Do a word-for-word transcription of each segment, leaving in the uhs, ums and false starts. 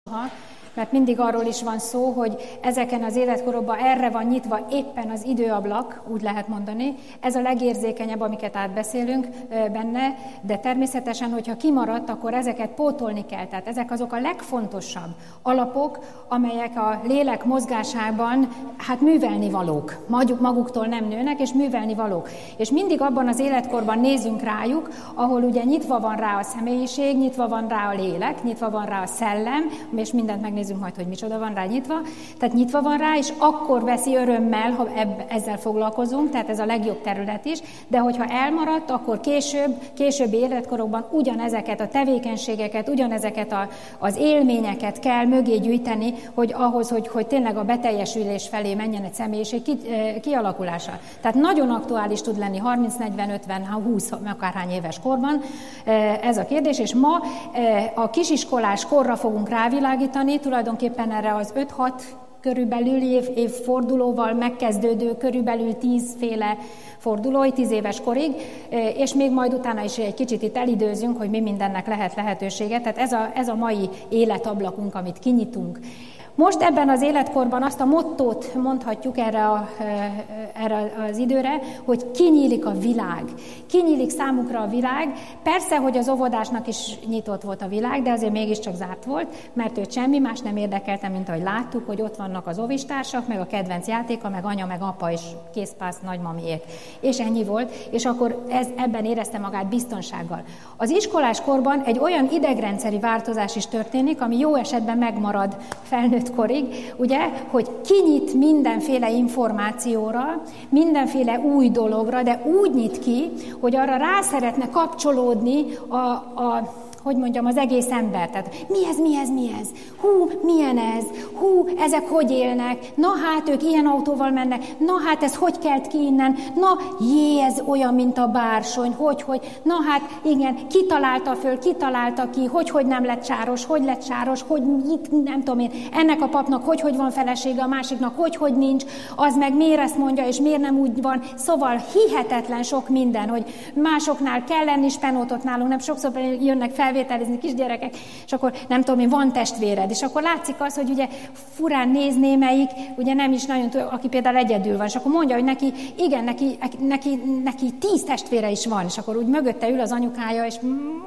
mert mindig arról is van szó, hogy ezeken az életkorokban erre van nyitva éppen az időablak, úgy lehet mondani. Ez a legérzékenyebb, amiket átbeszélünk benne, de természetesen, hogyha kimaradt, akkor ezeket pótolni kell. Tehát ezek azok a legfontosabb alapok, amelyek a lélek mozgásában hát művelni valók. Maguktól nem nőnek, és művelni valók. És mindig abban az életkorban nézünk rájuk, ahol ugye nyitva van rá a személyiség, nyitva van rá a lélek, nyitva van rá a szellem, és mindent megnézünk majd, hogy micsoda van rá nyitva. Tehát nyitva van rá, és akkor veszi örömmel, ha ebb, ezzel foglalkozunk, tehát ez a legjobb terület is, de hogyha elmaradt, akkor később, későbbi életkorokban ugyanezeket a tevékenységeket, ugyanezeket a, az élményeket kell mögé gyűjteni, hogy ahhoz, hogy, hogy tényleg a beteljesülés felé menjen egy személyiség ki, kialakulása. Tehát nagyon aktuális tud lenni harminc, negyven, ötven, húsz, akárhány éves korban ez a kérdés, és ma a kisiskolás korra fogunk rávilágítani, tulajdonképpen erre az öt-hat körülbelül év, évfordulóval megkezdődő körülbelül tízféle fordulói, tíz éves korig, és még majd utána is egy kicsit itt elidőzünk, hogy mi mindennek lehet lehetősége. Tehát ez a, ez a mai életablakunk, amit kinyitunk. Most ebben az életkorban azt a mottót mondhatjuk erre, a, erre az időre, hogy kinyílik a világ. Kinyílik számukra a világ. Persze, hogy az óvodásnak is nyitott volt a világ, de azért mégiscsak zárt volt, mert őt semmi más nem érdekelte, mint ahogy láttuk, hogy ott vannak az óvistársak, meg a kedvenc játéka, meg anya, meg apa és készpász nagymamiék. És ennyi volt, és akkor ez, ebben érezte magát biztonsággal. Az iskolás korban egy olyan idegrendszeri változás is történik, ami jó esetben megmarad felnőtt korig, ugye, hogy kinyit mindenféle információra, mindenféle új dologra, de úgy nyit ki, hogy arra rá szeretne kapcsolódni a, a hogy mondjam, az egész ember. Tehát mi ez, mi ez, mi ez? Hú, milyen ez? Hú, ezek hogy élnek? Na hát, ők ilyen autóval mennek. Na hát, ez hogy kelt ki innen? Na, jé, ez olyan, mint a bársony. Hogy, hogy? Na hát, igen, ki találta föl, ki találta ki, hogy, hogy nem lett sáros, hogy lett sáros, hogy mit, nem tudom én, ennek a papnak hogy, hogy van felesége, a másiknak hogy, hogy nincs, az meg miért ezt mondja, és miért nem úgy van. Szóval hihetetlen sok minden, hogy másoknál kell lenni spenótot, nálunk nem sokszor jönnek felvételizni kisgyerekek, és akkor nem tudom én, van testvéred, és akkor látszik az, hogy ugye furán néz némelyik, ugye nem is nagyon tud, aki például egyedül van, és akkor mondja, hogy neki, igen, neki, neki, neki tíz testvére is van, és akkor úgy mögötte ül az anyukája, és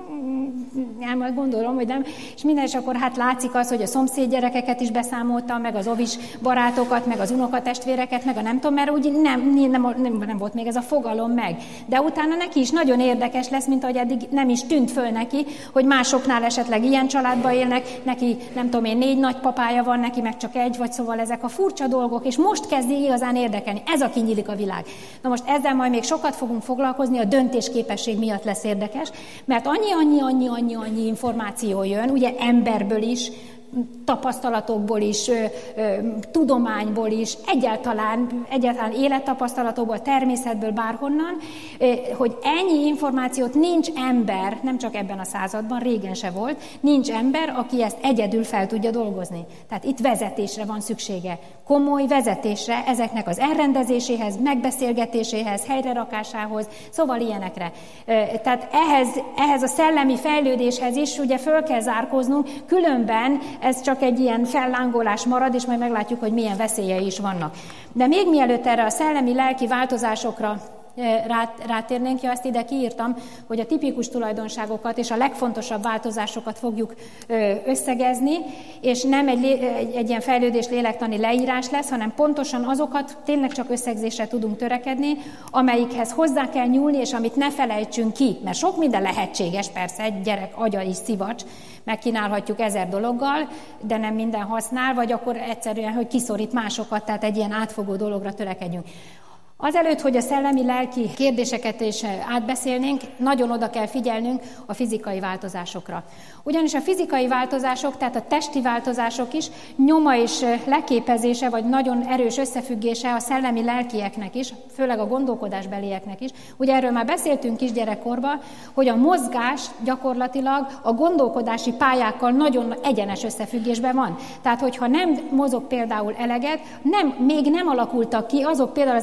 nem, majd gondolom, hogy nem, és minden, és akkor hát látszik az, hogy a szomszéd gyerekeket is beszámolta, meg az ovis barátokat, meg az unokatestvéreket, meg a nem tudom, mert úgy nem, nem, nem, nem volt még ez a fogalom meg. De utána neki is nagyon érdekes lesz, mint ahogy eddig nem is tűnt föl neki, hogy másoknál esetleg ilyen családba élnek, neki nem tudom én, négy nagypapája van, neki meg csak egy, vagy szóval ezek a furcsa dolgok, és most kezdi igazán érdekelni. Ez a kinyílik a világ. Na most ezzel majd még sokat fogunk foglalkozni, a döntésképesség miatt lesz érdekes, mert annyi, annyi, annyi, annyi, annyi információ jön, ugye emberből is, tapasztalatokból is, ö, ö, tudományból is, egyáltalán, egyáltalán élettapasztalatokból, természetből, bárhonnan, ö, hogy ennyi információt nincs ember, nem csak ebben a században, régen se volt, nincs ember, aki ezt egyedül fel tudja dolgozni. Tehát itt vezetésre van szüksége, komoly vezetésre, ezeknek az elrendezéséhez, megbeszélgetéséhez, helyrerakásához, szóval ilyenekre. Ö, tehát ehhez, ehhez a szellemi fejlődéshez is ugye föl kell zárkóznunk, különben ez csak egy ilyen fellángolás marad, és majd meglátjuk, hogy milyen veszélyei is vannak. De még mielőtt erre a szellemi-lelki változásokra rátérnénk, ja, ezt ide kiírtam, hogy a tipikus tulajdonságokat és a legfontosabb változásokat fogjuk összegezni, és nem egy, egy, egy ilyen fejlődés lélektani leírás lesz, hanem pontosan azokat tényleg csak összegzésre tudunk törekedni, amelyikhez hozzá kell nyúlni, és amit ne felejtsünk ki, mert sok minden lehetséges, persze, egy gyerek agya is szivacs, megkínálhatjuk ezer dologgal, de nem minden használ, vagy akkor egyszerűen, hogy kiszorít másokat, tehát egy ilyen átfogó dologra törekedjünk. Azelőtt, hogy a szellemi-lelki kérdéseket is átbeszélnénk, nagyon oda kell figyelnünk a fizikai változásokra. Ugyanis a fizikai változások, tehát a testi változások is nyoma és leképezése, vagy nagyon erős összefüggése a szellemi-lelkieknek is, főleg a gondolkodásbelieknek is. Ugye erről már beszéltünk kisgyerekkorban, hogy a mozgás gyakorlatilag a gondolkodási pályákkal nagyon egyenes összefüggésben van. Tehát, hogyha nem mozog például eleget, nem, még nem alakultak ki azok például az elvont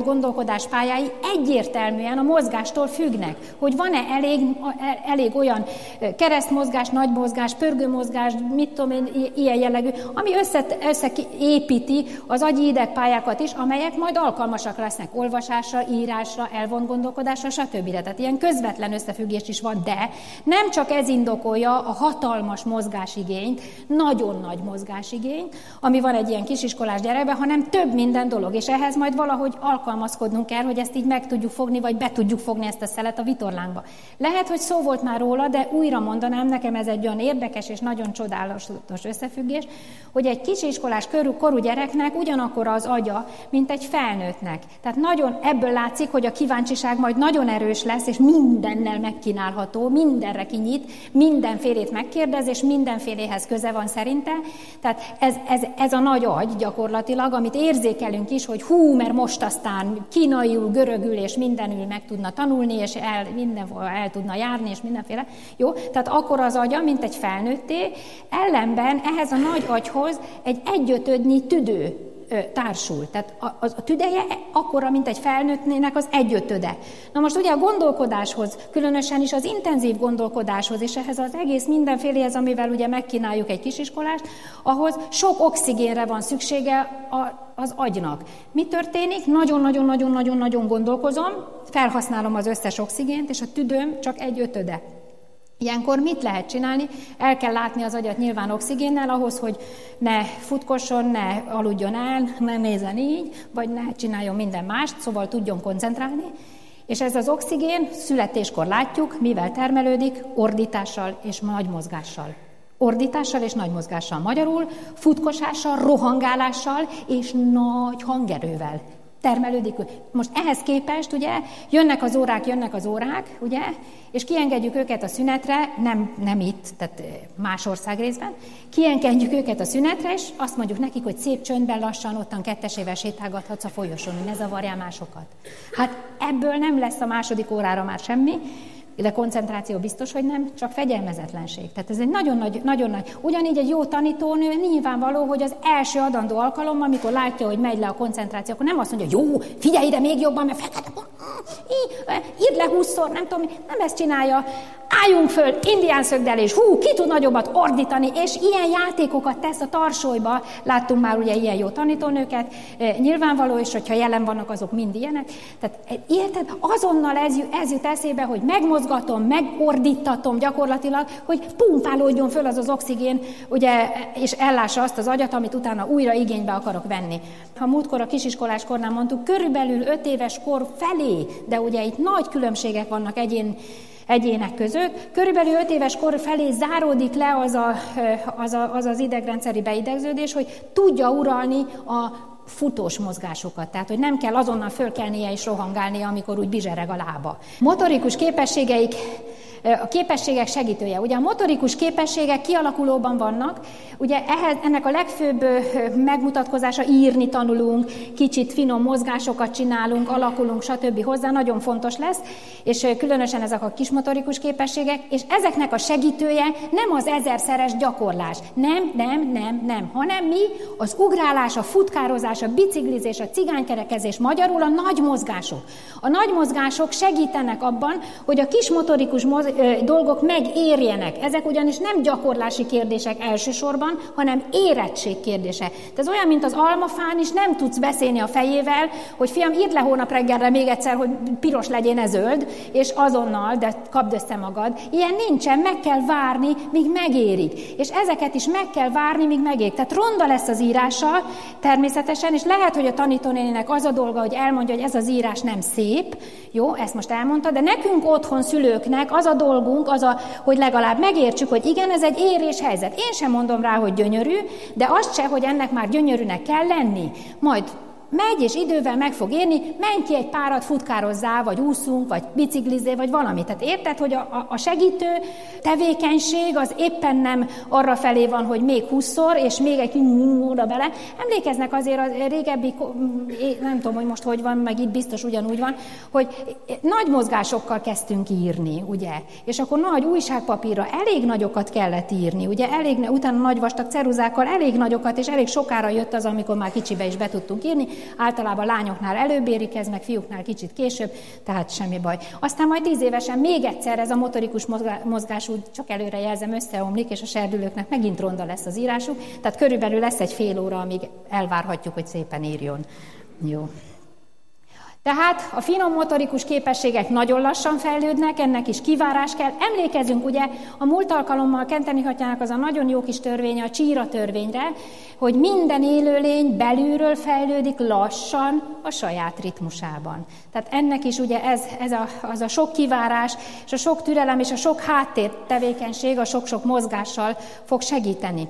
gondolkodás pályái egyértelműen a mozgástól függnek, hogy van-e elég, elég olyan keresztmozgás, nagy mozgás, pörgőmozgás, mit tudom én, ilyen jellegű, ami össze, összeépíti az agyi idegpályákat is, amelyek majd alkalmasak lesznek olvasásra, írásra, elvont gondolkodásra, stb. Tehát ilyen közvetlen összefüggés is van, de nem csak ez indokolja a hatalmas mozgásigényt, nagyon nagy mozgásigényt, ami van egy ilyen kisiskolás gyerekben, hanem több minden dolog, és ehhez majd valahogy alkalmazkodnunk kell, hogy ezt így meg tudjuk fogni, vagy be tudjuk fogni ezt a szelet a vitorlánkba. Lehet, hogy szó volt már róla, de újra mondanám, nekem ez egy olyan érdekes és nagyon csodálatos összefüggés, hogy egy kisiskolás korú, korú gyereknek ugyanakkor az agya, mint egy felnőttnek. Tehát nagyon ebből látszik, hogy a kíváncsiság majd nagyon erős lesz, és mindennel megkínálható, mindenre kinyit, mindenfélét megkérdez, és mindenféléhez köze van szerinte. Tehát ez, ez, ez a nagy agy gyakorlatilag, amit érzékelünk is, hogy hú, mert most aztán kínaiul, görögül és mindenül meg tudna tanulni, és el, mindenhol el tudna járni, és mindenféle. Jó? Tehát akkor az agya, mint egy felnőtté, ellenben ehhez a nagy agyhoz egy egyötödnyi tüdő társul. Tehát a, a, a tüdeje akkora, mint egy felnőttnének az egyötöde. Na most ugye a gondolkodáshoz, különösen is az intenzív gondolkodáshoz, és ehhez az egész mindenfélehez, amivel ugye megkínáljuk egy kisiskolást, ahhoz sok oxigénre van szüksége a, az agynak. Mi történik? Nagyon-nagyon-nagyon-nagyon-nagyon gondolkozom, felhasználom az összes oxigént, és a tüdőm csak egy ötöde. Ilyenkor mit lehet csinálni? El kell látni az agyat nyilván oxigénnel ahhoz, hogy ne futkosson, ne aludjon el, ne nézzen így, vagy ne csináljon minden mást, szóval tudjon koncentrálni. És ez az oxigén születéskor látjuk, mivel termelődik, ordítással és nagy mozgással. Ordítással és nagy mozgással. Magyarul futkosással, rohangálással és nagy hangerővel termelődik. Most ehhez képest, ugye, jönnek az órák, jönnek az órák, ugye, és kiengedjük őket a szünetre, nem, nem itt, tehát más országrészben, kiengedjük őket a szünetre, és azt mondjuk nekik, hogy szép csöndben lassan ottan kettesével sétálgathatsz a folyosón, hogy ne zavarjál másokat. Hát ebből nem lesz a második órára már semmi, de koncentráció biztos, hogy nem, csak fegyelmezetlenség. Tehát ez egy nagyon nagy, nagyon nagy. Ugyanígy egy jó tanítónő nyilvánvaló, hogy az első adandó alkalommal, amikor látja, hogy megy le a koncentráció, akkor nem azt mondja, hogy jó, figyelj ide még jobban, mert fekete, írd le húszszor, nem tudom, nem ezt csinálja. Álljunk föl, indián szögdelés, hú, ki tud nagyobbat ordítani, és ilyen játékokat tesz a tarsolyba. Láttunk már ugye ilyen jó tanítónőket, e, nyilvánvaló, és hogyha jelen vannak, azok mind ilyenek. Tehát érted, azonnal ez, ez jut eszébe, hogy megmozgatom, megordítatom gyakorlatilag, hogy pumpálódjon föl az az oxigén, ugye, és ellássa azt az agyat, amit utána újra igénybe akarok venni. Ha múltkor a kisiskolás kornál mondtuk, körülbelül öt éves kor felé, de ugye itt nagy különbségek vannak egyén, egyének között. Körülbelül öt éves kor felé záródik le az a, az, a, az, az idegrendszeri beidegződés, hogy tudja uralni a futós mozgásokat, tehát hogy nem kell azonnal fölkelnie és rohangálnia, amikor úgy bizsereg a lába. Motorikus képességeik, a képességek segítője. Ugye a motorikus képességek kialakulóban vannak, ugye ehhez, ennek a legfőbb megmutatkozása, írni tanulunk, kicsit finom mozgásokat csinálunk, alakulunk, stb. Hozzá, nagyon fontos lesz, és különösen ezek a kis motorikus képességek, és ezeknek a segítője nem az ezerszeres gyakorlás, nem, nem, nem, nem, hanem mi? Az ugrálás, a futkározás, a biciklizés, a cigánykerekezés, magyarul a nagy mozgások. A nagy mozgások segítenek abban, hogy a kis motorikus moz- dolgok megérjenek. Ezek ugyanis nem gyakorlási kérdések elsősorban, hanem érettség kérdése. Tehát ez olyan, mint az almafán is, nem tudsz beszélni a fejével, hogy fiam, írd le hónap reggelre még egyszer, hogy piros legyen ez zöld, és azonnal, de kapd össze magad. Ilyen nincsen, meg kell várni, míg megérik. És ezeket is meg kell várni, míg megérik. Tehát ronda lesz az írása természetesen, és lehet, hogy a tanítónéninek az a dolga, hogy elmondja, hogy ez az írás nem szép. Jó, ezt most elmondta, de nekünk otthon szülőknek az a dolgunk, az a, hogy legalább megértsük, hogy igen, ez egy érés helyzet. Én sem mondom rá, hogy gyönyörű, de azt se, hogy ennek már gyönyörűnek kell lenni. Majd megy, és idővel meg fog érni, menj ki egy párat, futkározzál, vagy úszunk, vagy biciklizé, vagy valami. Tehát érted, hogy a, a segítő tevékenység az éppen nem arra felé van, hogy még húszszor, és még egy oda bele. Emlékeznek azért a régebbi, nem tudom, hogy most hogy van, meg itt biztos ugyanúgy van, hogy nagy mozgásokkal kezdtünk írni, ugye? És akkor nagy újságpapírra elég nagyokat kellett írni, ugye? Elég, utána nagy vastag ceruzákkal elég nagyokat, és elég sokára jött az, amikor már kicsibe is be tudtunk írni. Általában lányoknál előbb érik ez, meg fiúknál kicsit később, tehát semmi baj. Aztán majd tíz évesen még egyszer ez a motorikus mozgás úgy csak előre jelzem, összeomlik, és a serdülőknek megint ronda lesz az írásuk, tehát körülbelül lesz egy fél óra, amíg elvárhatjuk, hogy szépen írjon. Jó. Tehát a finom motorikus képességek nagyon lassan fejlődnek, ennek is kivárás kell. Emlékezünk ugye a múlt alkalommal Kenteni Hatyának az a nagyon jó kis törvénye, a csíra törvényre, hogy minden élőlény belülről fejlődik lassan a saját ritmusában. Tehát ennek is ugye ez, ez a, az a sok kivárás, és a sok türelem, és a sok háttér tevékenység a sok-sok mozgással fog segíteni.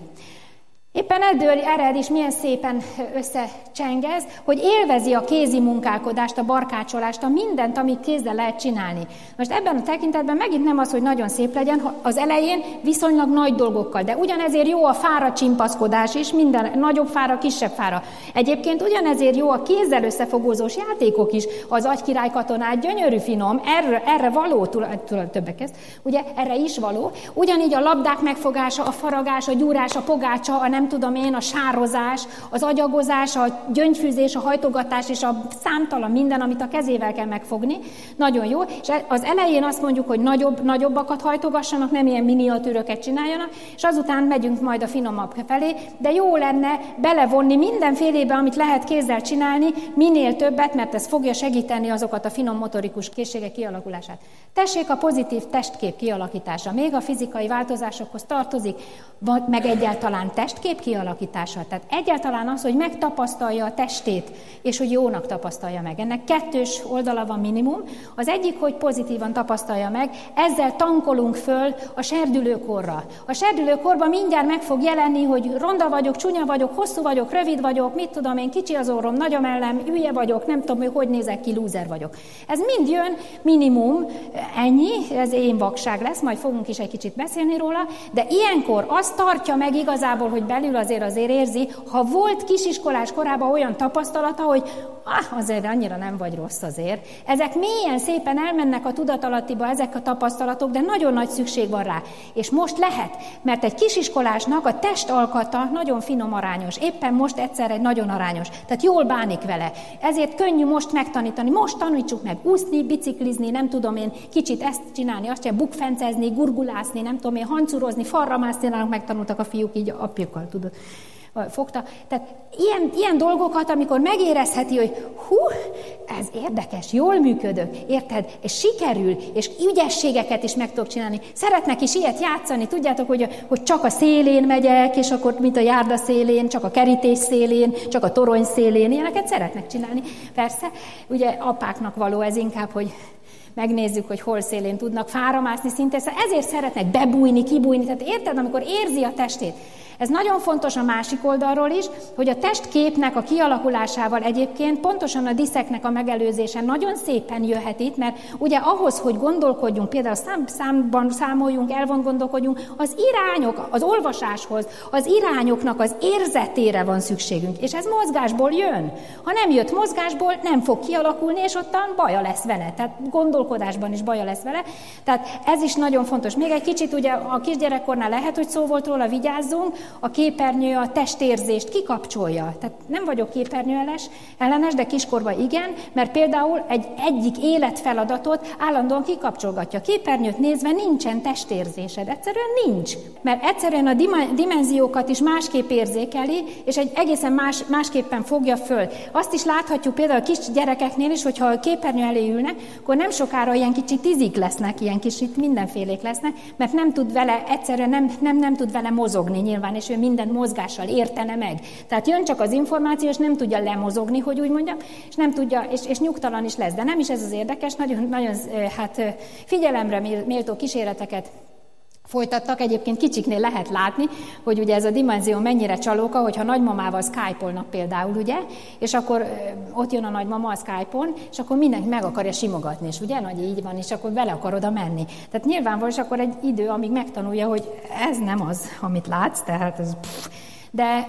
Éppen ebből ered is milyen szépen összecsengez, hogy élvezi a kézi munkálkodást, a barkácsolást, a mindent, amit kézzel lehet csinálni. Most ebben a tekintetben megint nem az, hogy nagyon szép legyen, az elején viszonylag nagy dolgokkal, de ugyanezért jó a fára csimpaszkodás is, minden nagyobb fára, kisebb fára. Egyébként ugyanezért jó a kézzel összefogózós játékok is, az Agykirály katonát gyönyörű finom, erre, erre való, többek közt, ugye erre is való. Ugyanígy a labdák megfogása, a faragás, a gyúrás, a pogácsa, a nem tudom én, a sározás, az agyagozás, a gyöngyfűzés, a hajtogatás és a számtalan minden, amit a kezével kell megfogni. Nagyon jó. És az elején azt mondjuk, hogy nagyobb, nagyobbakat hajtogassanak, nem ilyen miniatűröket csináljanak, és azután megyünk majd a finomabb felé, de jó lenne belevonni mindenfélébe, amit lehet kézzel csinálni, minél többet, mert ez fogja segíteni azokat a finom motorikus készségek kialakulását. Tessék a pozitív testkép kialakítása. Még a fizikai változásokhoz tartozik, meg egyáltalán testkép kialakítása. Tehát egyáltalán az, hogy megtapasztalja a testét, és hogy jónak tapasztalja meg. Ennek kettős oldala van minimum. Az egyik, hogy pozitívan tapasztalja meg, ezzel tankolunk föl a serdülőkorra. A serdülőkorban mindjárt meg fog jelenni, hogy ronda vagyok, csúnya vagyok, hosszú vagyok, rövid vagyok, mit tudom én, kicsi az orrom, nagy a mellem, hülye vagyok, nem tudom, hogy hogy nézek ki, lúzer vagyok. Ez mind jön, minimum, ennyi, ez én vakság lesz, majd fogunk is egy kicsit beszélni róla, de ilyenkor azt tartja meg igazából, hogy belül azért azért érzi, ha volt kisiskolás korában olyan tapasztalata, hogy ah, azért annyira nem vagy rossz azért. Ezek mélyen szépen elmennek a tudatalattiba ezek a tapasztalatok, de nagyon nagy szükség van rá. És most lehet, mert egy kisiskolásnak a testalkata nagyon finom arányos. Éppen most egyszer egy nagyon arányos. Tehát jól bánik vele. Ezért könnyű most megtanítani. Most tanítsuk meg úszni, biciklizni, nem tudom én, kicsit ezt csinálni, azt kell bukfencezni, gurgulászni, nem tudom én, hancurozni, farra mászni, nálunk megtanultak a fiúk így apjukkal, tudod. Fogta. Tehát ilyen, ilyen dolgokat, amikor megérezheti, hogy hú, ez érdekes, jól működök, érted? És sikerül, és ügyességeket is meg tudok csinálni. Szeretnek is ilyet játszani, tudjátok, hogy, hogy csak a szélén megyek, és akkor mint a járda szélén, csak a kerítés szélén, csak a torony szélén, ilyeneket szeretnek csinálni. Persze, ugye apáknak való ez inkább, hogy megnézzük, hogy hol szélén tudnak fára mászni szinte, ezért szeretnek bebújni, kibújni, tehát érted, amikor érzi a testét. Ez nagyon fontos a másik oldalról is, hogy a testképnek a kialakulásával egyébként pontosan a diszeknek a megelőzése nagyon szépen jöhet itt, mert ugye ahhoz, hogy gondolkodjunk, például szám, számban számoljunk, elvont gondolkodjunk, az irányok, az olvasáshoz, az irányoknak az érzetére van szükségünk, és ez mozgásból jön. Ha nem jött mozgásból, nem fog kialakulni, és ottan baja lesz vele, tehát gondolkodásban is baja lesz vele. Tehát ez is nagyon fontos. Még egy kicsit ugye a kisgyerekkornál lehet, hogy szó volt róla, vigyázzunk, a képernyő a testérzést kikapcsolja. Tehát nem vagyok képernyőeles, ellenes, de kiskorban igen, mert például egy egyik életfeladatot állandóan kikapcsolgatja. A képernyőt nézve nincsen testérzésed. Egyszerűen nincs. Mert egyszerűen a dimenziókat is másképp érzékeli, és egy egészen más, másképpen fogja föl. Azt is láthatjuk például a kis gyerekeknél is, hogyha a képernyő elé ülnek, akkor nem sokára ilyen kicsit tizik lesznek, ilyen kicsit mindenfélék lesznek, mert nem tud vele, egyszerűen nem, nem, nem tud vele mozogni nyilván, és ő mindent mozgással értene meg. Tehát jön csak az információ, és nem tudja lemozogni, hogy úgy mondjam, és nem tudja, és, és nyugtalan is lesz. De nem is ez az érdekes, nagyon, nagyon hát figyelemre méltó kísérleteket folytattak. Egyébként kicsiknél lehet látni, hogy ugye ez a dimenzió mennyire csalóka, hogyha nagymamával Skype-olnak például, ugye, és akkor ott jön a nagymama a Skype-on, és akkor mindenki meg akarja simogatni, és ugye, nagy így van, és akkor bele akar oda menni. Tehát nyilvánvaló, és akkor egy idő, amíg megtanulja, hogy ez nem az, amit látsz, tehát ez pff, de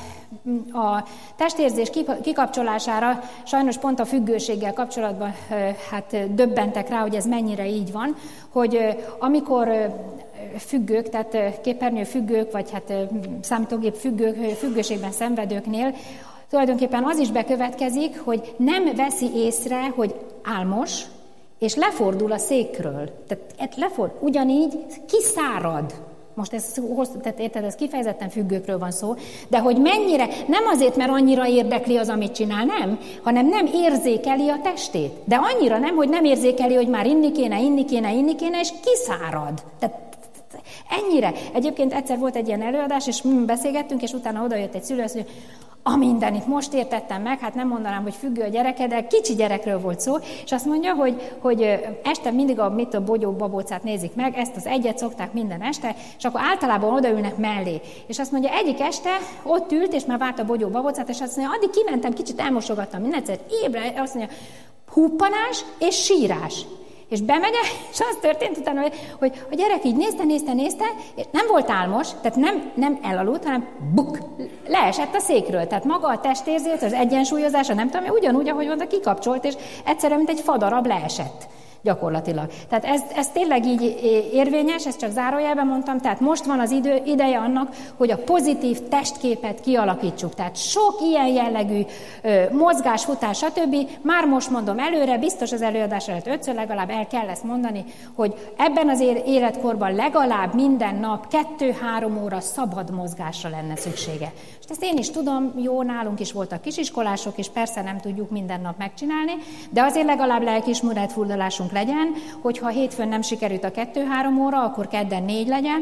a testérzés kikapcsolására sajnos pont a függőséggel kapcsolatban hát döbbentek rá, hogy ez mennyire így van, hogy amikor függők, tehát képernyő függők, vagy hát számítógép függők, függőségben szenvedőknél tulajdonképpen az is bekövetkezik, hogy nem veszi észre, hogy álmos, és lefordul a székről. Tehát lefordul, ugyanígy kiszárad. Most ez, tehát érted, ez kifejezetten függőkről van szó, de hogy mennyire, nem azért, mert annyira érdekli az, amit csinál, nem, hanem nem érzékeli a testét. De annyira nem, hogy nem érzékeli, hogy már inni kéne, inni kéne, inni kéne, és kiszárad. Tehát ennyire. Egyébként egyszer volt egy ilyen előadás, és beszélgettünk, és utána odajött egy szülő, hogy a mindenit most értettem meg, hát nem mondanám, hogy függő a gyereke, de kicsi gyerekről volt szó, és azt mondja, hogy, hogy este mindig a, mit a bogyók babócát nézik meg, ezt az egyet szokták minden este, és akkor általában odaülnek mellé. És azt mondja, egyik este ott ült, és már várt a bogyók babócát, és azt mondja, addig kimentem, kicsit elmosogattam mindegyszer, ébre, azt mondja, huppanás és sírás. És bemegyek, és az történt utána, hogy, hogy a gyerek így nézte, nézte, nézte, és nem volt álmos, tehát nem, nem elaludt, hanem buk, leesett a székről. Tehát maga a testérzet, az egyensúlyozása, nem tudom, ugyanúgy, ahogy mondta, kikapcsolt, és egyszerűen, mint egy fadarab leesett. Gyakorlatilag. Tehát ez, ez tényleg így érvényes, ezt csak zárójelben mondtam, tehát most van az idő, ideje annak, hogy a pozitív testképet kialakítsuk. Tehát sok ilyen jellegű ö, mozgás, futás, stb. Már most mondom előre, biztos az előadás előtt ötször legalább el kell ezt mondani, hogy ebben az életkorban legalább minden nap kettő-három óra szabad mozgásra lenne szüksége. És ezt én is tudom, jó, nálunk is voltak kisiskolások, és persze nem tudjuk minden nap megcsinálni, de azért legalább lelkiismeret furdalásunk legyen, hogyha hétfőn nem sikerült a kettő-három óra, akkor kedden négy legyen.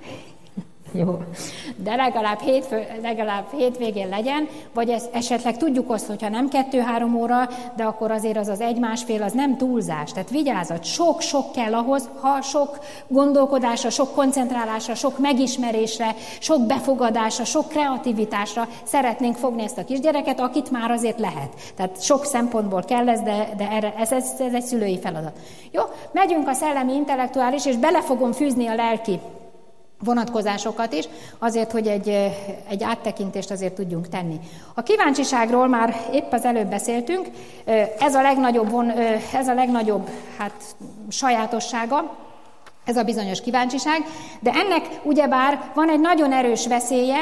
Jó. De legalább, hétfő, legalább hétvégén legyen, vagy ez, esetleg tudjuk azt, hogyha nem kettő-három óra, de akkor azért az az egy-másfél, az nem túlzás. Tehát vigyázat, sok-sok kell ahhoz, ha sok gondolkodásra, sok koncentrálásra, sok megismerésre, sok befogadásra, sok kreativitásra szeretnénk fogni ezt a kisgyereket, akit már azért lehet. Tehát sok szempontból kell ez, de, de erre, ez, ez, ez egy szülői feladat. Jó, megyünk a szellemi, intellektuális, és bele fogom fűzni a lelki vonatkozásokat is, azért, hogy egy, egy áttekintést azért tudjunk tenni. A kíváncsiságról már épp az előbb beszéltünk, ez a legnagyobb, von, ez a legnagyobb hát, sajátossága, ez a bizonyos kíváncsiság, de ennek ugyebár van egy nagyon erős veszélye,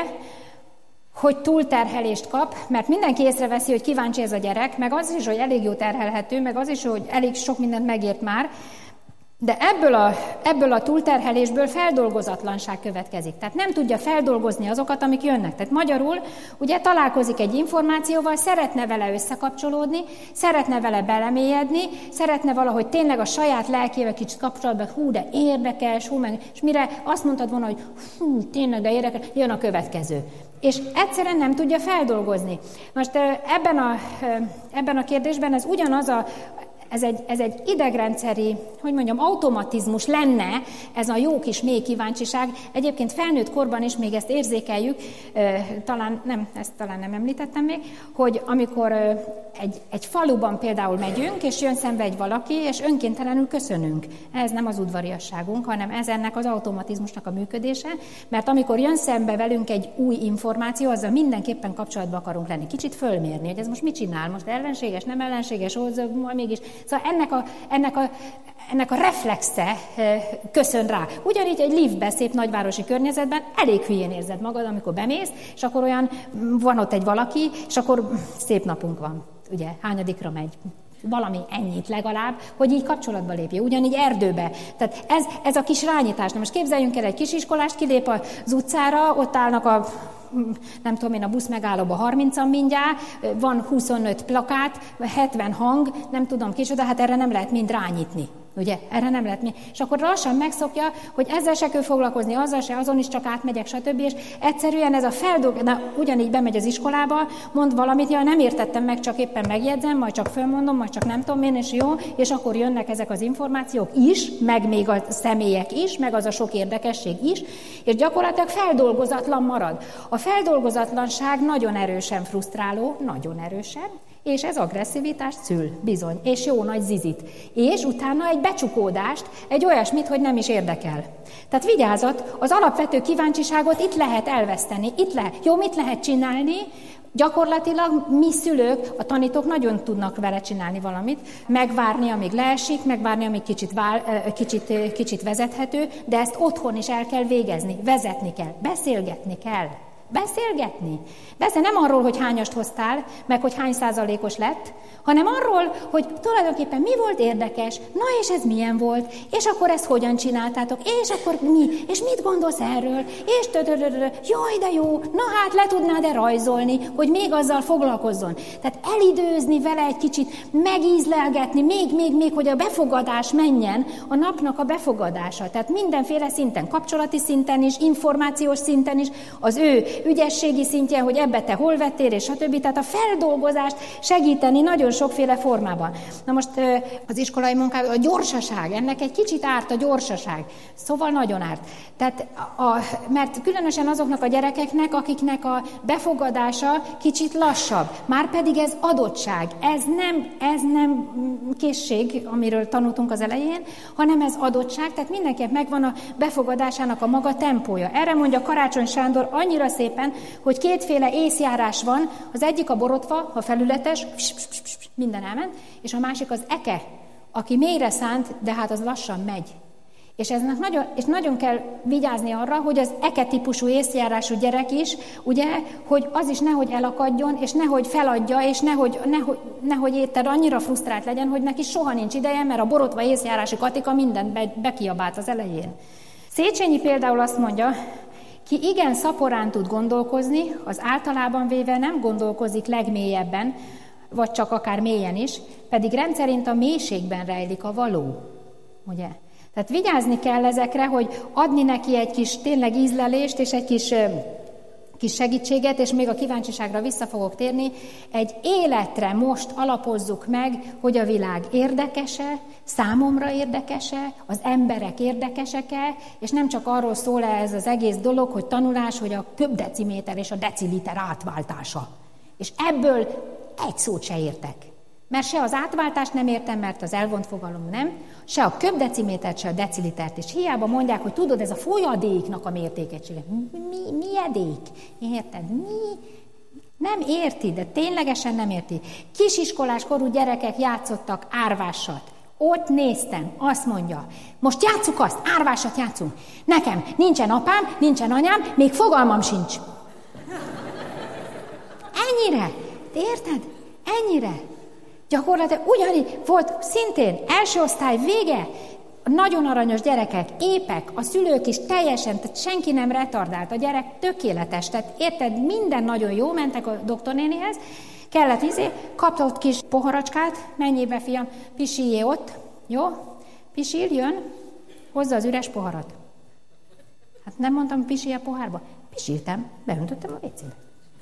hogy túlterhelést kap, mert mindenki észreveszi, hogy kíváncsi ez a gyerek, meg az is, hogy elég jó terhelhető, meg az is, hogy elég sok mindent megért már, de ebből a, ebből a túlterhelésből feldolgozatlanság következik. Tehát nem tudja feldolgozni azokat, amik jönnek. Tehát magyarul ugye találkozik egy információval, szeretne vele összekapcsolódni, szeretne vele belemélyedni, szeretne valahogy tényleg a saját lelkével kicsit kapcsolatban, hú, de érdekes, hú, meg, és mire azt mondtad volna, hogy hú, tényleg, de érdekes, jön a következő. És egyszerűen nem tudja feldolgozni. Most ebben a, ebben a kérdésben ez ugyanaz a Ez egy, ez egy idegrendszeri, hogy mondjam, automatizmus lenne, ez a jó kis mély kíváncsiság. Egyébként felnőtt korban is még ezt érzékeljük, talán nem, ezt talán nem említettem még, hogy amikor egy, egy faluban például megyünk, és jön szembe egy valaki, és önkéntelenül köszönünk. Ez nem az udvariasságunk, hanem ez ennek az automatizmusnak a működése, mert amikor jön szembe velünk egy új információ, azzal mindenképpen kapcsolatban akarunk lenni. Kicsit fölmérni, hogy ez most mit csinál, most ellenséges, nem ellenséges, majd mégis. Szóval ennek a, ennek a, ennek a reflexe köszön rá. Ugyanígy egy liftben, szép nagyvárosi környezetben elég hülyén érzed magad, amikor bemész, és akkor olyan, van ott egy valaki, és akkor szép napunk van. Ugye, hányadikra megy? Valami ennyit legalább, hogy így kapcsolatba lépje, ugyanígy erdőbe. Tehát ez, ez a kis rányítás. Na most képzeljünk el egy kisiskolást, kilép az utcára, ott állnak a nem tudom én, a busz megállóba harmincan mindjárt, van huszonöt plakát, hetven hang, nem tudom kicsoda, hát erre nem lehet mind rányitni. Ugye? Erre nem lehet mi. És akkor lassan megszokja, hogy ezzel se kell foglalkozni, azzal se, azon is csak átmegyek, stb. És egyszerűen ez a feldolgozás, ugyanígy bemegy az iskolába, mond valamit, ja, nem értettem meg, csak éppen megjegyzem, majd csak fölmondom, majd csak nem tudom én, és jó, és akkor jönnek ezek az információk is, meg még a személyek is, meg az a sok érdekesség is, és gyakorlatilag feldolgozatlan marad. A feldolgozatlanság nagyon erősen frusztráló, nagyon erősen, és ez agresszivitást szül, bizony, és jó nagy zizit. És utána egy becsukódást, egy olyasmit, hogy nem is érdekel. Tehát vigyázat, az alapvető kíváncsiságot itt lehet elveszteni, itt lehet. Jó, mit lehet csinálni? Gyakorlatilag mi szülők, a tanítók nagyon tudnak vele csinálni valamit, megvárni, amíg leesik, megvárni, amíg kicsit, vál, kicsit, kicsit vezethető, de ezt otthon is el kell végezni, vezetni kell, beszélgetni kell. Beszélgetni. Beszél nem arról, hogy hányast hoztál, meg hogy hány százalékos lett, hanem arról, hogy tulajdonképpen mi volt érdekes, na és ez milyen volt, és akkor ezt hogyan csináltátok, és akkor mi, és mit gondolsz erről, és tödödödö, jaj, de jó, na hát le tudnád-e rajzolni, hogy még azzal foglalkozzon. Tehát elidőzni vele egy kicsit, megízlelgetni, még, még, még, hogy a befogadás menjen, a napnak a befogadása. Tehát mindenféle szinten, kapcsolati szinten is, információs szinten is, az ő ügyességi szintje, hogy ebbe te hol vettél, és stb. Tehát a feldolgozást segíteni nagyon sokféle formában. Na most az iskolai munkában a gyorsaság, ennek egy kicsit árt a gyorsaság. Szóval nagyon árt. Tehát a, mert különösen azoknak a gyerekeknek, akiknek a befogadása kicsit lassabb. Márpedig ez adottság. Ez nem, ez nem készség, amiről tanultunk az elején, hanem ez adottság, tehát mindenkinek megvan a befogadásának a maga tempója. Erre mondja Karácsony Sándor annyira szépen, hogy kétféle észjárás van, az egyik a borotva, a felületes, minden elment, és a másik az eke, aki mélyre szánt, de hát az lassan megy. És, eznek nagyon, és nagyon kell vigyázni arra, hogy az eke típusú észjárású gyerek is, ugye, hogy az is nehogy elakadjon, és nehogy feladja, és nehogy, nehogy, nehogy érted annyira frusztrált legyen, hogy neki soha nincs ideje, mert a borotva észjárási Katika mindent be, bekiabált az elején. Széchenyi például azt mondja, ki igen szaporán tud gondolkozni, az általában véve nem gondolkozik legmélyebben, vagy csak akár mélyen is, pedig rendszerint a mélységben rejlik a való. Ugye? Tehát vigyázni kell ezekre, hogy adni neki egy kis tényleg ízlelést, és egy kis, kis segítséget, és még a kíváncsiságra vissza fogok térni. Egy életre most alapozzuk meg, hogy a világ érdekese, számomra érdekese, az emberek érdekesek-e, és nem csak arról szól ez az egész dolog, hogy tanulás, hogy a köbdeciméter és a deciliter átváltása. És ebből egy szót se értek. Mert se az átváltást nem értem, mert az elvont fogalom nem, se a köbdecimétert, se a decilitert is. Hiába mondják, hogy tudod, ez a folyadéknak a mértékegysége. Mi, mi edék? Érted? Mi? Nem érti, de ténylegesen nem érti. Kisiskolás korú gyerekek játszottak árvássat. Ott néztem, azt mondja, most játsszuk azt, árvásat játszunk. Nekem nincsen apám, nincsen anyám, még fogalmam sincs. Ennyire. Érted? Ennyire. Gyakorlatilag ugyanígy volt szintén első osztály vége, nagyon aranyos gyerekek, épek, a szülők is teljesen, tehát senki nem retardált, a gyerek tökéletes, tehát érted, minden nagyon jó, mentek a doktornénihez, kellett izé, kapta ott kis poharacskát, menjél be, fiam, pisiljé ott, jó? Pisil, jön, hozza az üres poharat. Hát nem mondtam, pisilj a pohárba? Pisiltem, beöntöttem a vécébe.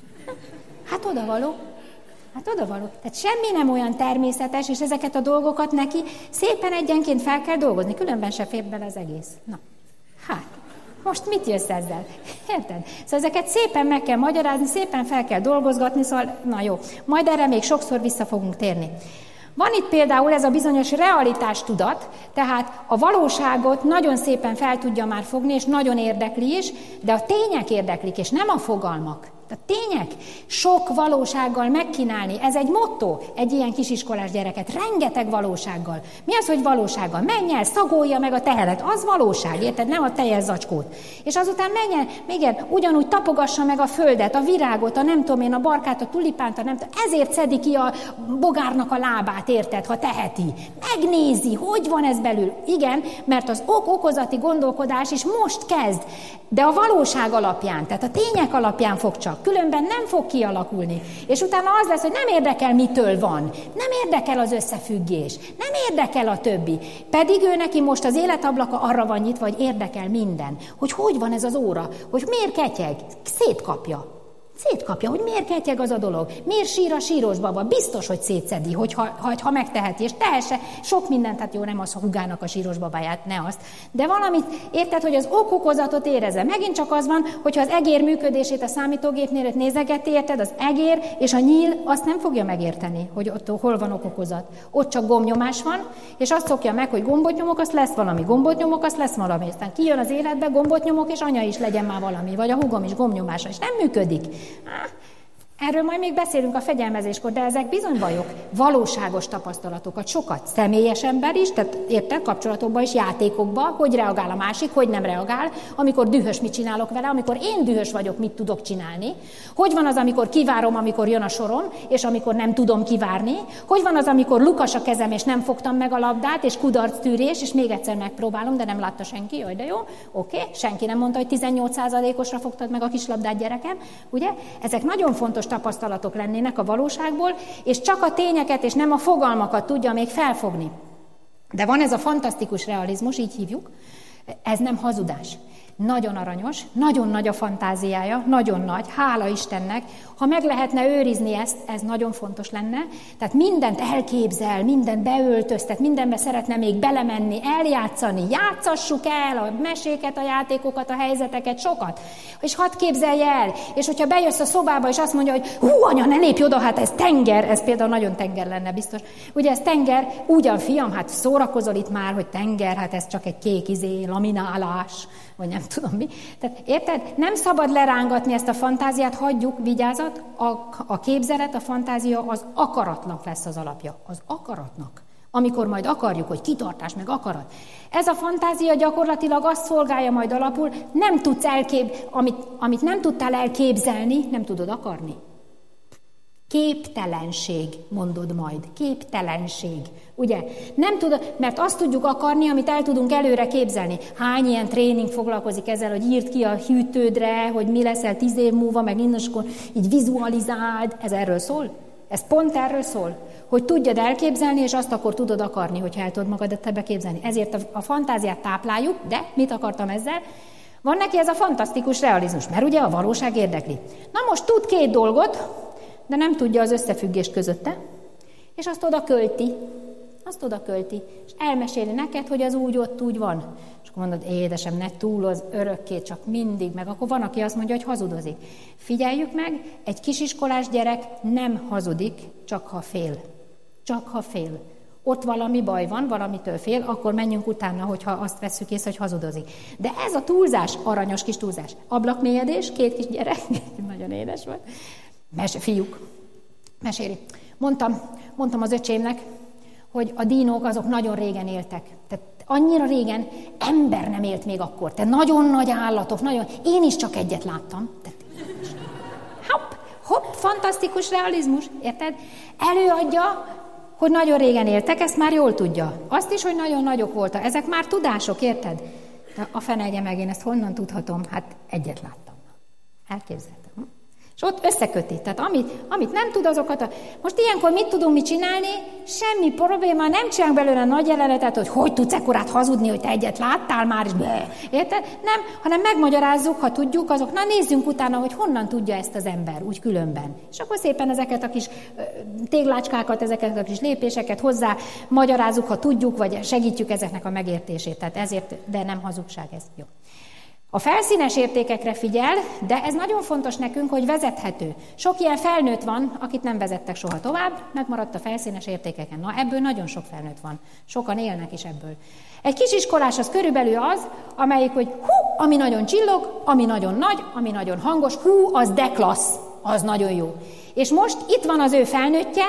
Hát odavaló. Hát odavaló. Tehát semmi nem olyan természetes, és ezeket a dolgokat neki szépen egyenként fel kell dolgozni, különben se fér bele az egész. Na, hát, most mit jössz ezzel? Érted? Szóval ezeket szépen meg kell magyarázni, szépen fel kell dolgozgatni, szóval, na jó, majd erre még sokszor vissza fogunk térni. Van itt például ez a bizonyos realitástudat, tehát a valóságot nagyon szépen fel tudja már fogni, és nagyon érdekli is, de a tények érdeklik, és nem a fogalmak. A tények sok valósággal megkínálni, ez egy motto egy ilyen kisiskolás gyereket, rengeteg valósággal. Mi az, hogy valósággal? Menj el, szagolja meg a tehelet, az valóság, érted? Nem a tejes zacskót. És azután menj el, még el, ugyanúgy tapogassa meg a földet, a virágot, a nem tudom én, a barkát, a tulipánt, a nem tudom, ezért szedi ki a bogárnak a lábát, érted, ha teheti. Megnézi, hogy van ez belül. Igen, mert az ok-okozati gondolkodás is most kezd, de a valóság alapján, tehát a tények alapján fog csak. Különben nem fog kialakulni. És utána az lesz, hogy nem érdekel, mitől van. Nem érdekel az összefüggés. Nem érdekel a többi. Pedig ő neki most az életablaka arra van nyitva, hogy érdekel minden. Hogy hogy van ez az óra. Hogy miért ketyeg. Szétkapja. Szétkapja, hogy miért ketyeg az a dolog. Miért sír a síros baba. Biztos, hogy szétszedi, hogyha, ha, ha megteheti. És tehesse sok mindent, hát jó, nem az, ha hugálnak a síros babáját, ne azt. De valamit, érted, hogy az okokozatot érezze. Megint csak az van, hogyha az egér működését a számítógépnél nézegeti, érted, az egér és a nyíl azt nem fogja megérteni, hogy ott hol van okokozat. Ott csak gombnyomás van, és azt szokja meg, hogy gombot nyomok, azt lesz valami. Gombot nyomok, azt lesz valami. Aztán kijön az életbe, gombot nyomok, és anya is legyen már valami. Vagy a hugom is gombnyomása, és nem működik. Erről majd még beszélünk a fegyelmezéskor, de ezek bizony bajok, valóságos tapasztalatokat, sokat személyes ember is, tehát érted, kapcsolatokban is, játékokban, hogy reagál a másik, hogy nem reagál, amikor dühös, mit csinálok vele, amikor én dühös vagyok, mit tudok csinálni, hogy van az, amikor kivárom, amikor jön a sorom, és amikor nem tudom kivárni, hogy van az, amikor lukas a kezem, és nem fogtam meg a labdát, és kudarc tűrés, és még egyszer megpróbálom, de nem látta senki, jaj, de jó, oké, senki nem mondta, hogy tizennyolc százalékosra fogtad meg a kislabdát, gyerekem, ugye? Ezek nagyon fontos tapasztalatok lennének a valóságból, és csak a tényeket és nem a fogalmakat tudja még felfogni. De van ez a fantasztikus realizmus, így hívjuk, ez nem hazudás. Nagyon aranyos, nagyon nagy a fantáziája, nagyon nagy, hála Istennek. Ha meg lehetne őrizni ezt, ez nagyon fontos lenne. Tehát mindent elképzel, mindent beöltöztet, mindenbe szeretne még belemenni, eljátszani, játszassuk el a meséket, a játékokat, a helyzeteket, sokat. És hadd képzelje el, és hogyha bejössz a szobába, és azt mondja, hogy hú, anya, ne lépj oda, hát ez tenger, ez például nagyon tenger lenne biztos. Ugye ez tenger, ugyan fiam, hát szórakozol itt már, hogy tenger, hát ez csak egy kék izé, laminálás, vagy nem tudom mi. Tehát érted? Nem szabad lerángatni ezt a fantáziát, hagyjuk, vigyázat, a, a képzelet, a fantázia az akaratnak lesz az alapja. Az akaratnak. Amikor majd akarjuk, hogy kitartás, meg akarat. Ez a fantázia gyakorlatilag azt szolgálja majd alapul, nem tudsz elkép, amit, amit nem tudtál elképzelni, nem tudod akarni. Képtelenség, mondod majd. Képtelenség. Ugye? Nem tudod, mert azt tudjuk akarni, amit el tudunk előre képzelni. Hány ilyen tréning foglalkozik ezzel, hogy írd ki a hűtődre, hogy mi leszel tíz év múlva, meg innen, akkor így vizualizáld. Ez erről szól? Ez pont erről szól, hogy tudjad elképzelni, és azt akkor tudod akarni, hogyha el tudod magadat ebbe képzelni. Ezért a, a fantáziát tápláljuk, de mit akartam ezzel? Van neki ez a fantasztikus realizmus, mert ugye a valóság érdekli. Na most tud két dolgot, de nem tudja az összefüggést közötte, és azt oda költi, azt oda költi, és elmeséli neked, hogy az úgy ott úgy van. És akkor mondod, édesem, ne túloz örökké, csak mindig, meg akkor van, aki azt mondja, hogy hazudozik. Figyeljük meg, egy kisiskolás gyerek nem hazudik, csak ha fél. Csak ha fél. Ott valami baj van, valamitől fél, akkor menjünk utána, hogyha azt vesszük észre, hogy hazudozik. De ez a túlzás, aranyos kis túlzás. Ablakmélyedés, két kis gyerek, nagyon édes volt. Mes- fiúk, meséli. Mondtam, mondtam az öcsémnek, hogy a dinók azok nagyon régen éltek. Tehát annyira régen ember nem élt még akkor. Tehát nagyon nagy állatok, nagyon... Én is csak egyet láttam. Tehát... Hopp, hopp, fantasztikus realizmus, érted? Előadja, hogy nagyon régen éltek, ezt már jól tudja. Azt is, hogy nagyon nagyok voltak. Ezek már tudások, érted? De a fenelje meg, én ezt honnan tudhatom? Hát egyet láttam. Elképzeltem. És ott összeköti. Tehát amit, amit nem tud, azokat a... Most ilyenkor mit tudunk mi csinálni? Semmi probléma, nem csinálunk belőle nagy jelenetet, hogy hogy tudsz ekkorát hazudni, hogy te egyet láttál már, és be. Érted? Nem, hanem megmagyarázzuk, ha tudjuk, azok, na nézzünk utána, hogy honnan tudja ezt az ember, úgy különben. És akkor szépen ezeket a kis téglácskákat, ezeket a kis lépéseket hozzá magyarázzuk, ha tudjuk, vagy segítjük ezeknek a megértését. Tehát ezért, de nem hazugság ez. Jó. A felszínes értékekre figyel, de ez nagyon fontos nekünk, hogy vezethető. Sok ilyen felnőtt van, akit nem vezettek soha tovább, megmaradt a felszínes értékeken. Na, ebből nagyon sok felnőtt van. Sokan élnek is ebből. Egy kisiskolás az körülbelül az, amelyik, hogy hú, ami nagyon csillog, ami nagyon nagy, ami nagyon hangos, hú, az de klassz, az nagyon jó. És most itt van az ő felnőttje,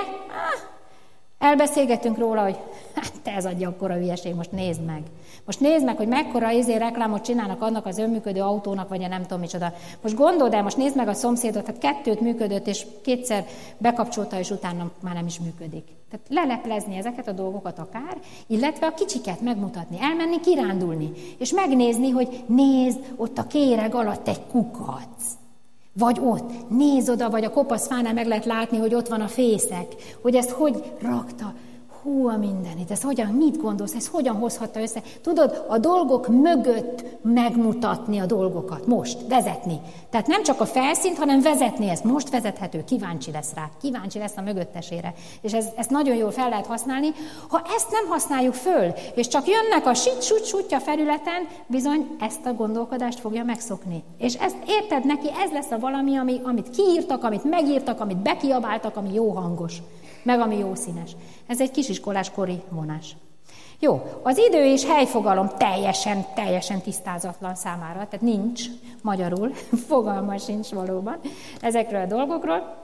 elbeszélgetünk róla, hogy hát te ez adja akkora hülyeség, most nézd meg. Most nézd meg, hogy mekkora izé reklámot csinálnak annak az önműködő autónak, vagy nem tudom micsoda. Most gondold el, most nézd meg a szomszédot, hát kettőt működött, és kétszer bekapcsolta, és utána már nem is működik. Tehát leleplezni ezeket a dolgokat akár, illetve a kicsiket megmutatni, elmenni kirándulni, és megnézni, hogy nézd, ott a kéreg alatt egy kukac. Vagy ott, nézd oda, vagy a kopaszfánál meg lehet látni, hogy ott van a fészek, hogy ezt hogy rakta. Hú, a mindenit, ez hogyan, mit gondolsz, ez hogyan hozhatta össze? Tudod, a dolgok mögött megmutatni a dolgokat, most, vezetni. Tehát nem csak a felszínt, hanem vezetni ezt. Most vezethető, kíváncsi lesz rá, kíváncsi lesz a mögöttesére. És ez, ezt nagyon jól fel lehet használni. Ha ezt nem használjuk föl, és csak jönnek a sit-sut-sutja felületen, bizony ezt a gondolkodást fogja megszokni. És ezt érted neki, ez lesz a valami, ami, amit kiírtak, amit megírtak, amit bekiabáltak, ami jó hangos. Meg ami jó színes. Ez egy kisiskolás kori vonás. Jó, az idő és helyfogalom teljesen, teljesen tisztázatlan számára, tehát nincs magyarul, fogalma sincs valóban ezekről a dolgokról.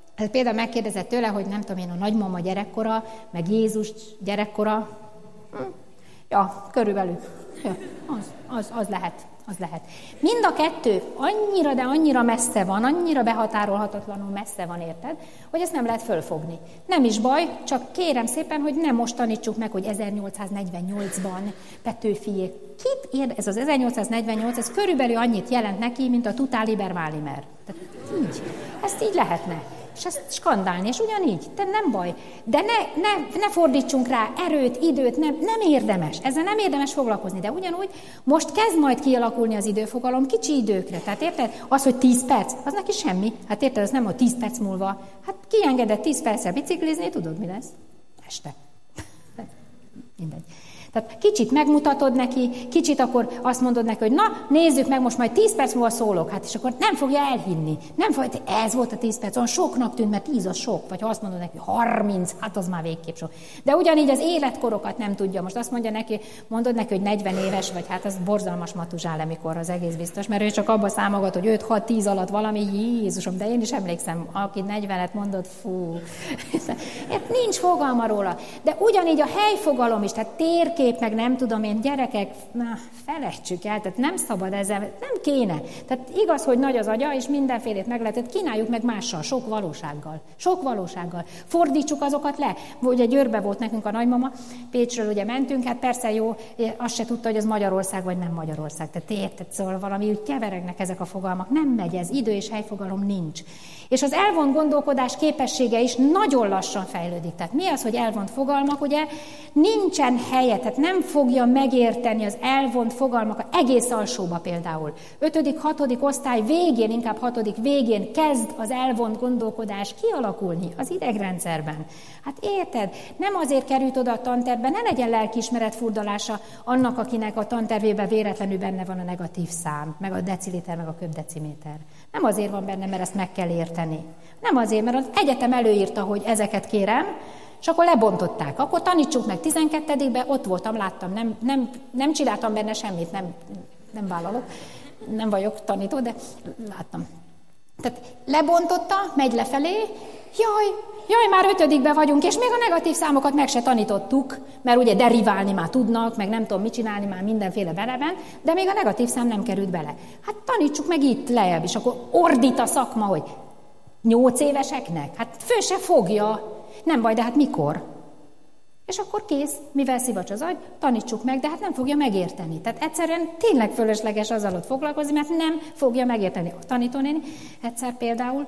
Például megkérdezett tőle, hogy nem tudom én, a nagymama gyerekkora, meg Jézus gyerekkora. Hm. Ja, körülbelül. Ja, az, az, az lehet. Az lehet. Mind a kettő annyira, de annyira messze van, annyira behatárolhatatlanul messze van, érted, hogy ezt nem lehet fölfogni. Nem is baj, csak kérem szépen, hogy nem most tanítsuk meg, hogy ezernyolcszáznegyvennyolcban Petőfiék. Kit ér, ez az ezernyolcszáznegyvennyolc, ez körülbelül annyit jelent neki, mint a Tutál Liber Valimer. Tehát így. Ezt így lehetne. És ezt skandálni, és ugyanígy, de nem baj. De ne, ne, ne fordítsunk rá erőt, időt, nem, nem érdemes. Ezzel nem érdemes foglalkozni, de ugyanúgy most kezd majd kialakulni az időfogalom kicsi időkre. Tehát érted? Az, hogy tíz perc, az neki semmi. Hát érted, az nem, hogy tíz perc múlva. Hát kiengedett tíz perccel biciklizni, tudod, mi lesz? Este. Mindegy. Tehát kicsit megmutatod neki, kicsit akkor azt mondod neki, hogy na, nézzük meg, most majd tíz perc múlva szólok. Hát és akkor nem fogja elhinni. Nem fogja, ez volt a tíz perc, olyan soknak tűnt, mert tíz az sok. Vagy ha azt mondod neki, harminc, hát az már végképp sok. De ugyanígy az életkorokat nem tudja. Most azt mondja neki, mondod neki, hogy negyven éves, vagy hát az borzalmas matuzsál, amikor az egész biztos, mert ő csak abba számogat, hogy öt hat tíz alatt valami, Jézusom, de én is emlékszem, aki negyvenet mondott, fú. Hát nincs fogalma róla. De ugyanígy a helyfogalom is, tehát tér kép, meg nem tudom én, gyerekek, na, felejtsük el, tehát nem szabad ezzel, nem kéne. Tehát igaz, hogy nagy az agya, és mindenfélét meg lehet, tehát kínáljuk meg mással, sok valósággal. Sok valósággal. Fordítsuk azokat le. Ugye Győrbe volt nekünk a nagymama, Pécsről ugye mentünk, hát persze jó, azt se tudta, hogy az Magyarország, vagy nem Magyarország. Tehát érted, szóval valami úgy keveregnek ezek a fogalmak. Nem megy ez, idő és helyfogalom nincs. És az elvont gondolkodás képessége is nagyon lassan fejlődik. Tehát mi az, hogy elvont fogalmak? Ugye nincsen helye, tehát nem fogja megérteni az elvont fogalmak egész alsóba például. Ötödik, hatodik osztály végén, inkább hatodik végén kezd az elvont gondolkodás kialakulni az idegrendszerben. Hát érted? Nem azért került oda a tantervbe, ne legyen lelkiismeret furdalása annak, akinek a tantervében véletlenül benne van a negatív szám, meg a deciliter, meg a köbdeciméter. Nem azért van benne, mert ezt meg kell érteni. Nem azért, mert az egyetem előírta, hogy ezeket kérem, és akkor lebontották. Akkor tanítsuk meg tizenkettedikben, ott voltam, láttam, nem, nem, nem csináltam benne semmit, nem, nem vállalok, nem vagyok tanító, de láttam. Tehát lebontotta, megy lefelé, jaj, jaj, már ötödikben vagyunk, és még a negatív számokat meg se tanítottuk, mert ugye deriválni már tudnak, meg nem tudom mit csinálni már mindenféle beleben, de még a negatív szám nem került bele. Hát tanítsuk meg itt lejjebb, és akkor ordít a szakma, hogy nyolc éveseknek? Hát fő se fogja. Nem baj, de hát mikor? És akkor kész, mivel szivacs az agy, tanítsuk meg, de hát nem fogja megérteni. Tehát egyszerűen tényleg fölösleges azzal ott foglalkozni, mert nem fogja megérteni. A tanítónéni egyszer például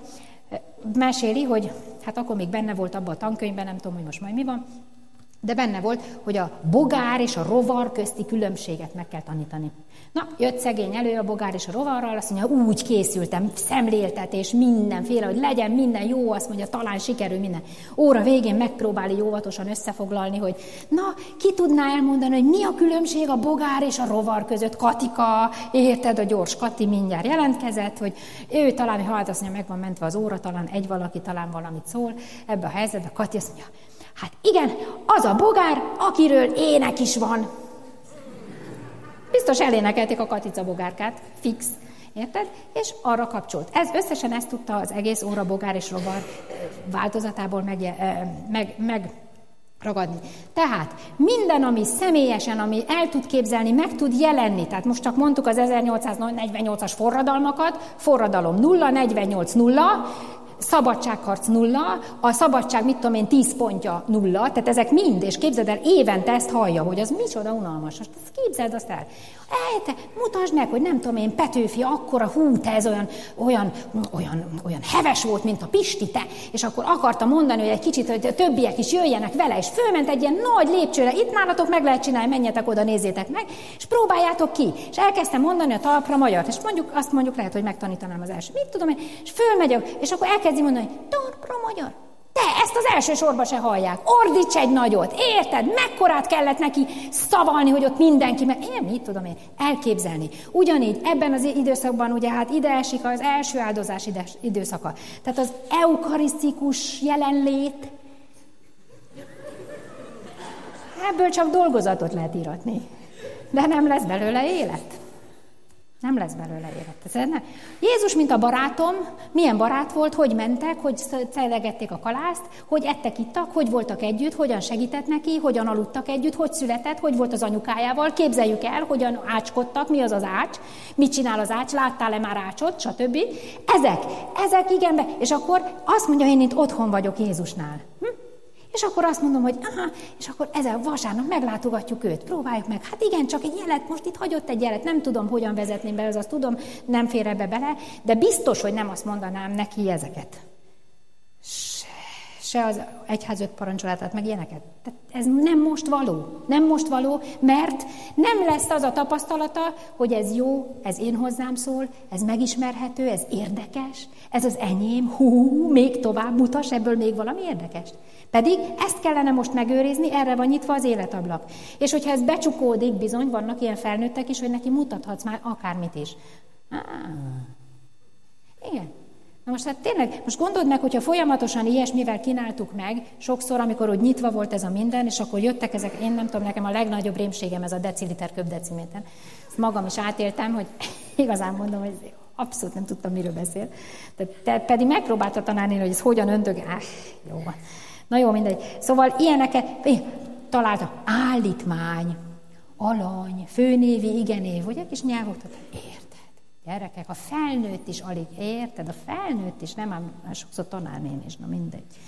meséli, hogy hát akkor még benne volt abban a tankönyvben, nem tudom, hogy most majd mi van, de benne volt, hogy a bogár és a rovar közti különbséget meg kell tanítani. Na, jött szegény elő a bogár és a rovarral, azt mondja, úgy készültem, szemléltetés, mindenféle, hogy legyen minden jó, azt mondja, talán sikerül minden. Óra végén megpróbálja óvatosan összefoglalni, hogy na, ki tudná elmondani, hogy mi a különbség a bogár és a rovar között? Katika, érted, a gyors Kati mindjárt jelentkezett, hogy ő talán, ha hát azt mondja, meg van mentve az óra, talán egy valaki talán valamit szól ebbe a helyzetbe. Kati azt mondja, hát igen, az a bogár, akiről ének is van. Biztos elénekelték a Katica bogárkát, fix, érted? És arra kapcsolt. Ez összesen ezt tudta az egész óra bogár és rovar változatából meg, meg, megragadni. Tehát minden, ami személyesen, ami el tud képzelni, meg tud jelenni. Tehát most csak mondtuk az ezernyolcszáznegyvennyolcas forradalmakat, forradalom nulla, negyvennyolc nulla, szabadságharc nulla, a szabadság, mit tudom én, tíz pontja nulla, tehát ezek mind, és képzeld el, évente ezt hallja, hogy az micsoda unalmas. Most képzeld azt el. Ej, te mutasd meg, hogy nem tudom én, Petőfi, akkora, hú, te ez olyan, olyan, olyan, olyan heves volt, mint a Pisti, te, és akkor akarta mondani, hogy egy kicsit, hogy a többiek is jöjjenek vele, és fölment egy ilyen nagy lépcsőre, itt nálatok meg lehet csinálni, menjetek oda, nézzétek meg, és próbáljátok ki. És elkezdtem mondani a talpra magyart, és mondjuk azt mondjuk lehet, hogy megtanítanám az első. Mit tudom én, és fölmegyek, és akkor elkezdi mondani, hogy talpra magyar. Te, ezt az első sorba se hallják. Ordíts egy nagyot, érted? Mekkorát kellett neki szavalni, hogy ott mindenki, meg én mit tudom én, elképzelni. Ugyanígy ebben az időszakban, ugye hát ide esik az első áldozás időszaka. Tehát az eukarisztikus jelenlét, ebből csak dolgozatot lehet íratni. De nem lesz belőle élet. Nem lesz belőle élet. Jézus, mint a barátom, milyen barát volt, hogy mentek, hogy szelegették a kalászt, hogy ettek, ittak, hogy voltak együtt, hogyan segített neki, hogyan aludtak együtt, hogy született, hogy volt az anyukájával, képzeljük el, hogyan ácskodtak, mi az az ács, mit csinál az ács, láttál-e már ácsot, stb. Ezek, ezek igen, be. És akkor azt mondja, én itt otthon vagyok Jézusnál. Hm? És akkor azt mondom, hogy aha, és akkor ezen vasárnap meglátogatjuk őt, próbáljuk meg. Hát igen, csak egy jelet, most itt hagyott egy jelet, nem tudom, hogyan vezetném be, az azt tudom, nem fér ebbe bele, de biztos, hogy nem azt mondanám neki ezeket. Se, se az egyház öt parancsolatát, meg ilyeneket. Tehát ez nem most való, nem most való, mert nem lesz az a tapasztalata, hogy ez jó, ez én hozzám szól, ez megismerhető, ez érdekes, ez az enyém, hú, még tovább mutass, ebből még valami érdekes. Pedig ezt kellene most megőrizni, erre van nyitva az életablak. És hogyha ez becsukódik, bizony, vannak ilyen felnőttek is, hogy neki mutathatsz már akármit is. Ah, igen. Na most hát tényleg, most gondold meg, hogyha folyamatosan ilyesmivel kínáltuk meg, sokszor, amikor úgy nyitva volt ez a minden, és akkor jöttek ezek, én nem tudom, nekem a legnagyobb rémségem ez a deciliter köbdeciméter. Ezt magam is átéltem, hogy igazán mondom, hogy abszolút nem tudtam, miről beszél. Te pedig megpróbálta a tanárnéni, hogy ez hogyan öntök. Ah, jó van. Na jó, mindegy. Szóval ilyeneket találtam. Állítmány, alany, főnévi, igenév, ugye kis nyelvoktatás. Érted? Gyerekek, a felnőtt is alig érted, a felnőtt is, nem ám sokszor tanárnén is, na mindegy.